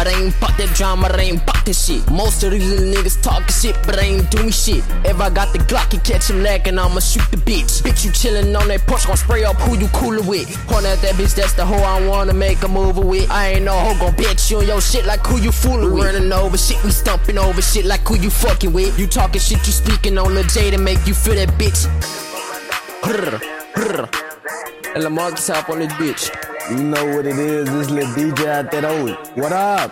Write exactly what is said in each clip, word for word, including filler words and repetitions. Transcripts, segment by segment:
but I ain't fuck that drama, I ain't fuck this shit. Most of these little niggas talking shit, but I ain't doing shit. If I got the Glock and catch him lacking, I'ma shoot the bitch. Bitch, you chillin' on that porch, gon' spray up who you coolin' with. Point at that bitch, that's the hoe I wanna make a move with. I ain't no hoe gon' bitch you on your shit like who you foolin' with. Running over shit, we stumping over shit like who you fucking with. You talking shit, you speaking on Lil J to make you feel that bitch. Brr, brr. And Lamar top on this bitch. You know what it is, this little D J out that old. What up?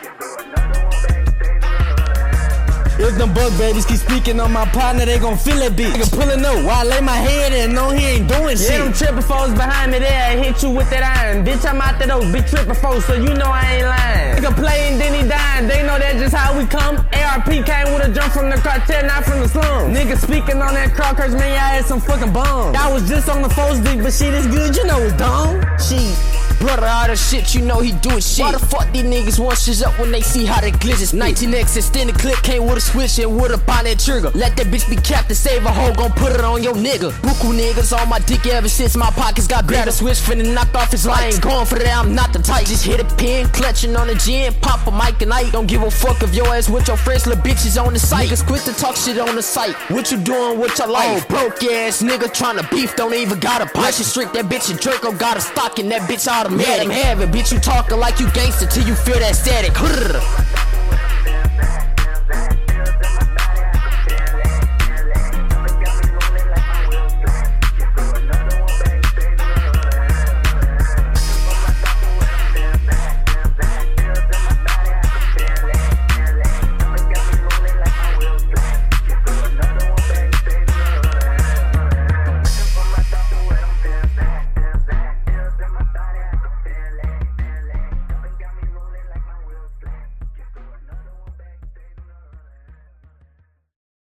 If them bug babies keep speaking on my partner, they gon' feel that bitch. Nigga pullin' up while I lay my head and know he ain't doing shit. Yeah, them trippin' foes behind me there, I hit you with that iron. Bitch, I'm out there those big trippin' foes, so you know I ain't lying. Nigga playin', then he dying, they know that's just how we come. A R P came with a jump from the cartel, not from the slum. Nigga speaking on that Crockers, man, y'all had some fucking bums. I was just on the foes dick, but shit is good, you know it's dumb. Shit. Brother, all the shit, you know he doing shit. Why the fuck these niggas want shit up when they see how they glitches? nineteen X extended clip came with a switch and with a on that trigger. Let that bitch be capped to save a hoe, gon' put it on your nigga. Buku niggas on my dick ever since my pockets got bigger. Grab a switch, finna knock off his lights. I ain't going for that, I'm not the type. Just hit a pin, clutching on the gin, pop a mic and I don't give a fuck if your ass with your friends, little bitches on the site. Niggas quit to talk shit on the site. What you doing with your life? Oh, broke ass nigga tryna beef, don't even got a pipe. She strict that bitch and Draco got a stock and that bitch automatic. Let him have it, bitch, you talking like you gangster till you feel that static.